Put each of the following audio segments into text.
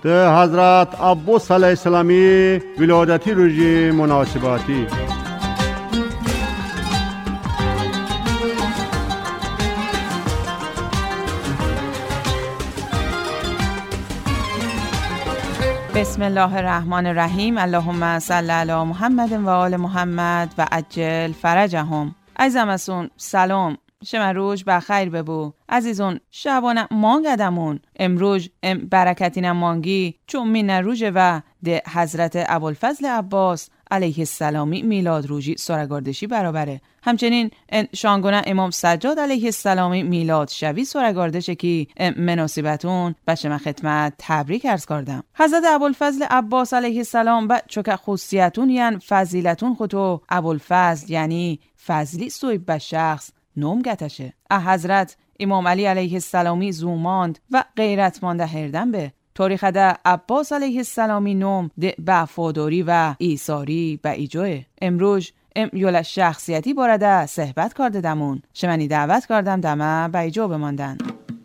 ده حضرت عباس علیه السلامی ولادتی روزی مناسباتی. بسم الله الرحمن الرحیم. اللهم صل علی محمد و آل محمد و عجل فرجهم. عزیزم سلام. شما روز بخیر ببو. عزیزون شبانه مانگدمون. امروز برکتین مانگی چون مین روژه و ده حضرت ابوالفضل عباس علیه السلامی میلاد روزی سرگاردشی برابره. همچنین شانگونه امام سجاد علیه السلامی میلاد شوی سرگاردشه که مناسبتون بشم خدمت تبریک عرض کردم. حضرت ابوالفضل عباس علیه السلام با چوک خصوصیتون یعنی فضیلتون خودو ابوالفضل یعنی فضلی صویب به شخص نوم گتشه. حضرت امام علی علیه السلامی زوماند و غیرتمانده هردن به تاریخ ده عباس علیه السلامی نوم ده وفاداری و ایثاری به ایجوه. امروز یول شخصیتی بارده صحبت کرده دمون شمنی دعوت کردم دمه به ایجو بماندن.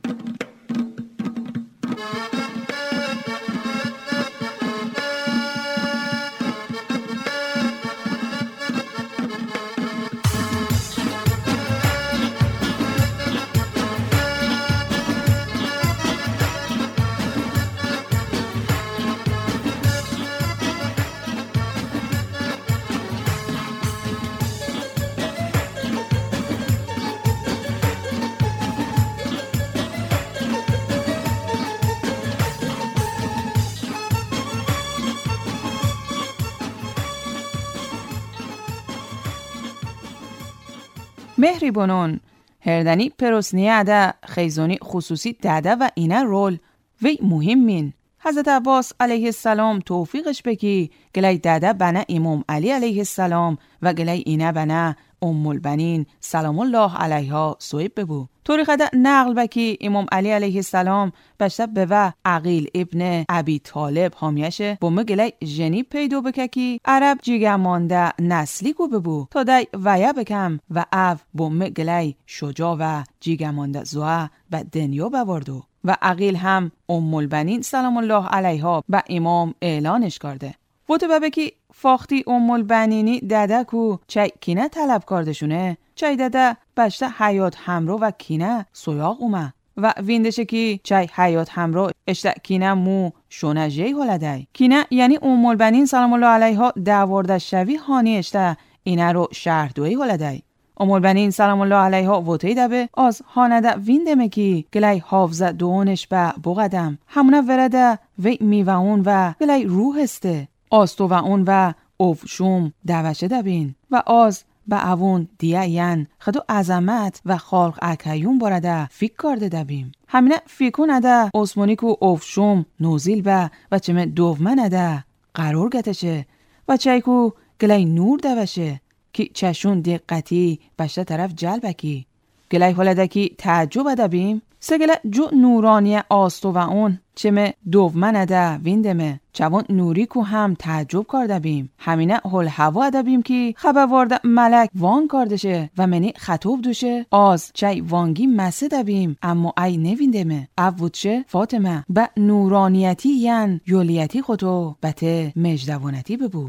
مهری بونون هردنی پروسنیه ده خیزونی خصوصی داده و اینه رول وی مهمین. حضرت عباس علیه السلام توفیقش بکی گلی داده بنا امام علی علیه السلام و گلی اینه بنا ام البنین سلام الله علیها صویب ببو. تاریخ ده نقل بکی امام علی علیه السلام بشته به و عقیل ابن ابی طالب حامیشه بومه گلی جنی پیدو بککی عرب جیگه مانده نسلی گو ببو تا دی ویه بکم و او بومه گلی شجاع و جیگه مانده زوه و دنیا بواردو و عقیل هم ام البنین سلام الله علیها به امام اعلانش کرده. وقت ببکی فاختی ام البنینی داده کو چای کینه طلب کردشونه چای داده بشته حیات همرو و کینه سویاق اومه و ویندشه کی چای حیات همرو اشته کینه مو شونه جی هلده کینه یعنی ام البنین سلام الله علیها داورده شوی هانی اشته اینه رو شهردوی هلده. ام البنین سلام الله علیها وطهی دبه از هانده ویندمه کی گلی حافظه دونش به بقدم همونه ورده وی میوون و گلی روح استه آستو و اون و اوفشوم دوشه دبین و آز به اون دیه ین خدو عظمت و خالق اکیون بارده فیک کرده دبیم. همینه فیکو نده اسمونیکو اوفشوم نوزیل به و چمه دوفمه نده قرار گتشه و چایکو گلی نور دوشه کی چشون دقتی بشته طرف جلبکی گلی حالده کی تعجب دبیم سگله جو نورانی آستو و اون چمه دوفمه نده ویندمه چوان نوری کو هم تعجب کرده بیم. همینه هل هوا دبیم کی خبر وارده ملک وان کردشه و منی خطوب دوشه آز چای وانگی مسه دبیم اما ای نویندمه اوودشه فاطمه به نورانیتی ین یولیتی خودو بته مجدوانتی ببو.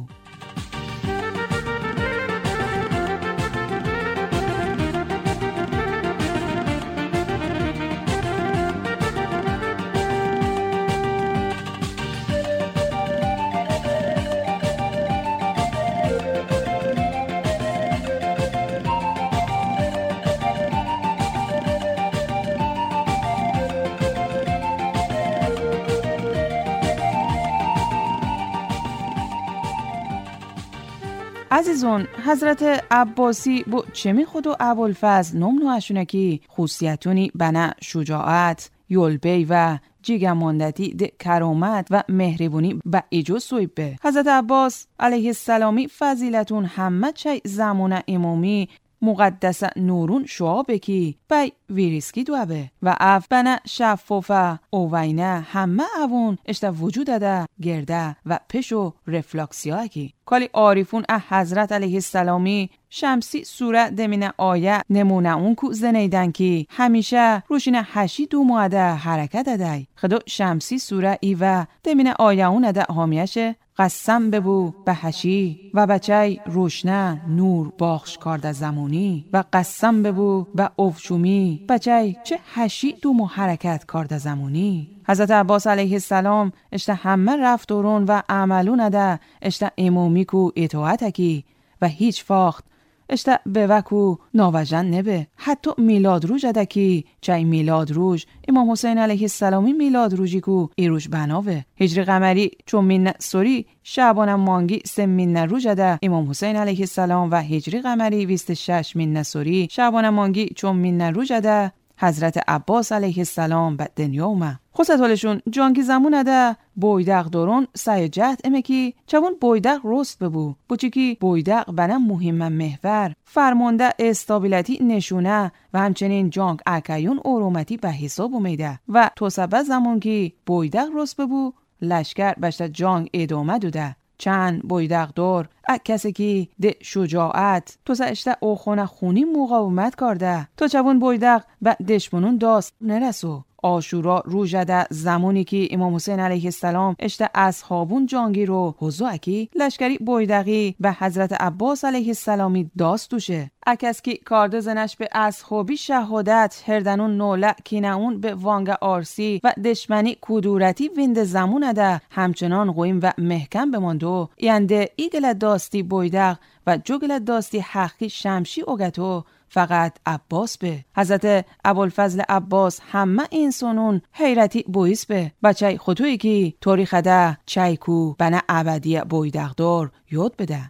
عزیزون حضرت عباسی بو چمی خودو ابوالفضل نوم نوشونه کی خصوصیتونی بنا شجاعت یولبی و جیگماندتی ده کرامت و مهربونی با ایجو سویب به. حضرت عباس علیه السلامی فضیلتون همه چای زمان امامی مقدس نورون شعابه کی بای ویریسکی دوابه و اف بنا شفافه اووینه همه اوون اشتا وجود ده گرده و پشو رفلکسیاه کی کالی عارفون حضرت علیه السلامی شمسی سوره دمینه آیه نمونه اون کو زنیدن کی همیشه روشین حشی دو ماده حرکت دای خدو شمسی سوره ایوه دمینه آیه اون ده حامیشه قسم ببو به حشی و بچه روشنه نور باخش کارده زمانی و قسم ببو به افشومی بچه چه حشی دو مو حرکت کارده زمانی. حضرت عباس علیه السلام اشته همه رفتورون و عملون ده اشته امومی کو اطاعتکی و هیچ فاخت اشته به وکو ناوجن نبه. حتی میلاد روز ادکی چای میلاد روز امام حسین علیه السلامی میلاد روزی کو ایروش بناوه. هجری قمری چون من سوری شعبان مانگی 3 من روز اده امام حسین علیه السلام و هجری قمری 26 من سوری شعبان مانگی چون من روز اده حضرت عباس علیه السلام به دنیا اومه. خصتالشون جانگی زمون اده بویدق دورون سعی جهد امکی چون بویدق رست ببو بوچیکی بویدق بنام مهم محور فرمانده استابیلیتی نشونه و همچنین جانگ اکیون اورومتی به حساب اومیده و توسبه زمان که بویدق رست ببو لشکر بشت جانگ ادامه دوده. چند بویدق دور کسی که ده شجاعت تو اشته اوخونه خونی مقاومت کرده تا چون بویدق به دشمنون داست نرسو. آشورا روزده زمانی که امام حسین علیه السلام اشته اصحابون جانگی رو حضو اکی لشکری بویدقی به حضرت عباس علیه السلامی داست دوشه. اکس که کارده زنش به اصحابی شهادت هردنون نوله کیناون به وانگ آرسی و دشمنی کدورتی ویند زمون ده همچنان قویم و محکم بماندو ینده ایگل داستی بویدق و جوگل داستی حقی شمشی اوگتو فقط عباس به. حضرت ابوالفضل عباس همه انسانون حیرتی بویس به بچه خطوی که تاریخ ده چایکو بنا ابدی بویدقدار یاد بده.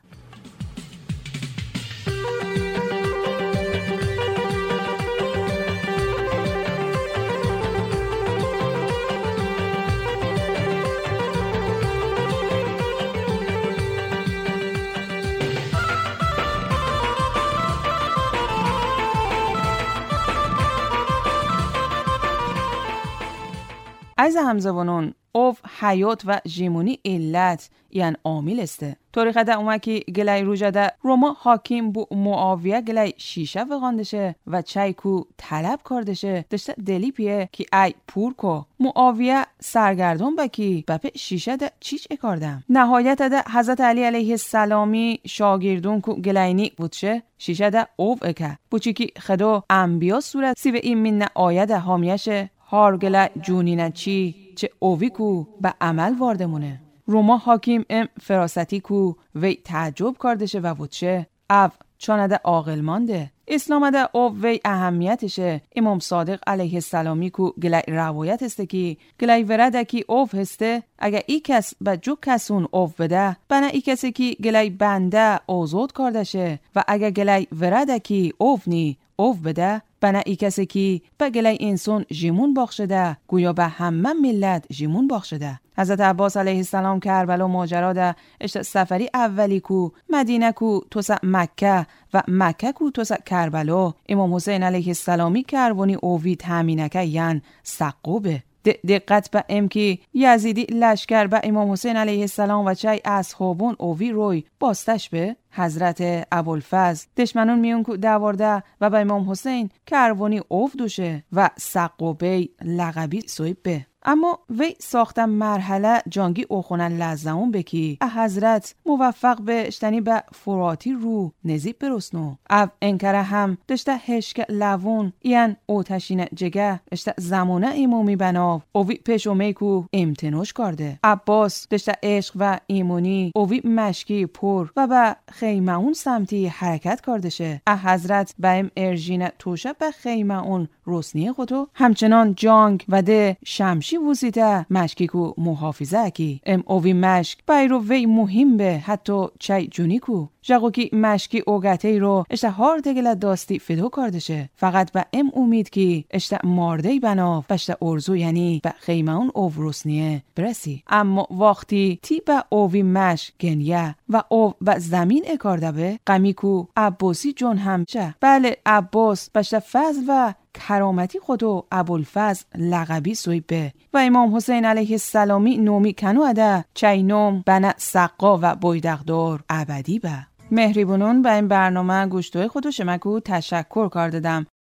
از همزبانون اوف حیات و جیمونی علت یعن عامل استه. تاریخ ده اومکی گلای روژده روما حاکم بو معاویه گلای شیشه وغاندشه و چایکو طلب کردشه دشته دلی پیه که ای پور کو معاویه سرگردون بکی بپه شیشه ده چیچ اکاردم. نهایت ده حضرت علی علیه السلامی شاگردون کو گلاینی بودشه شیشه ده اوف اکه بوچی که خدا انبیا صورت سی به این من آیه ده حامیشه هارگله جونینه چی چه اووی کو به عمل واردمونه. روما حاکم فراستی کو وی تعجب کردشه و بودشه او چانده عاقل مانده. اسلام ده او وی اهمیتشه. امام صادق علیه السلامی کو گلای روایت هسته کی گلای ورده کی اوف هسته اگه ای کس به جو کسون اوف بده بنا ای کسی کی گلای بنده آزاد کردشه و اگه گلای ورده کی اوف نی اوف بده بنا ای کسی که به گلای انسان جیمون باخشده گویا به همه ملت جیمون باخشده. حضرت عباس علیه السلام کربلا ماجرا ده اشت سفری اولی کو مدینه کو توس مکه و مکه کو توس کربلا امام حسین علیه السلامی کروانی اووید همینکه یعن سقوبه. دقت به ام که یزیدی لشکر به امام حسین علیه السلام و چای اصحابون اووی روی باستش به حضرت ابوالفضل دشمنون میون کو دوارده و به امام حسین کروانی اوف دوشه و سقوبه لقبی سویب به. اما وی ساختن مرحله جانگی اوخونن لزمون بکی حضرت موفق به اشتنی به فراتی رو نزیب برسنو او انکره هم دشته هشک لون این اوتشین جگه اشته زمانه ایمومی بناو اوی پشومه کو امتنوش کرده. عباس دشته عشق و ایمونی اوی مشکی پر و به خیمه اون سمتی حرکت کردشه. حضرت به ام ارژین توشه به خیمه اون رسنی خودو همچنان جانگ و ده شمشی وزیده مشکی کو محافظه اکی ام اوی مشک بایرو وی مهم به حتی چای جونی کو جاگو کی مشکی اوگته رو اشته هار دگل داستی فدو کردشه فقط به ام امید کی اشته مارده بنا بشته ارزو یعنی به خیمه اون اوورسنیه برسی. اما وقتی تی به اوی مشک گنیه و او به زمین اکارده به قمی کو عباسی جون همچه بله عباس بشته فضل و کرامتی خودو ابوالفضل لقبی سویبه و امام حسین علیه السلامی نومی کنو اده چینوم بنا سقا و بویدقدار ابدی به. مهریبونون به این برنامه گوشتوی خودو شمکو تشکر کار دادم.